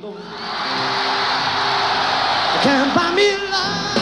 Lord. You can't buy me love.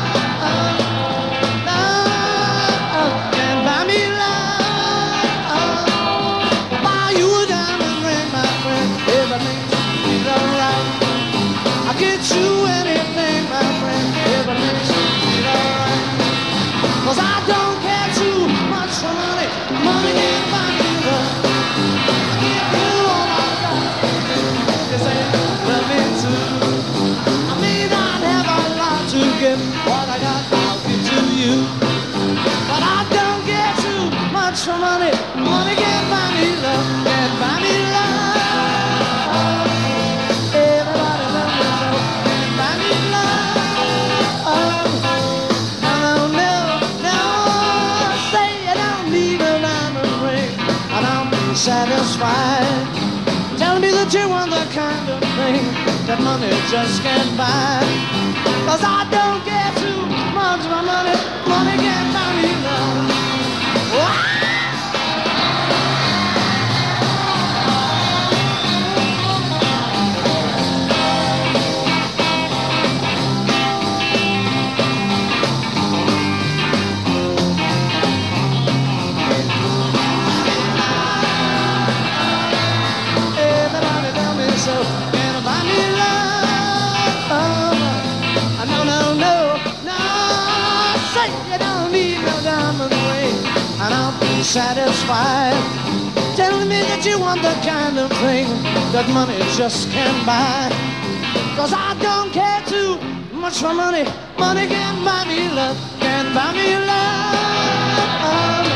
Love can't buy me love. Buy you a diamond ring, my friend. Everything's alright. I'll get you anything, my friend. Everything's alright. 'Cause I don't care too much for money. Money can't buy me love. I give you all my love. You say love me too. I may not have a lot to give. What I got, I'll give to you. But I don't care too much for money. Money can't buy me love. Can't buy me love. Everybody love me so. Can't buy me love. Satisfied. Tell me that you want the kind of thing that money just can't buy. 'Cause I don't care too much for money. Money can't buy me love. So can I buy me love? No, no, no, no. Say you don't need no diamond ring, and I'll be satisfied. Telling me that you want the kind of thing that money just can't buy. 'Cause I don't care too much for money. Money can't buy me love. Can't buy me love.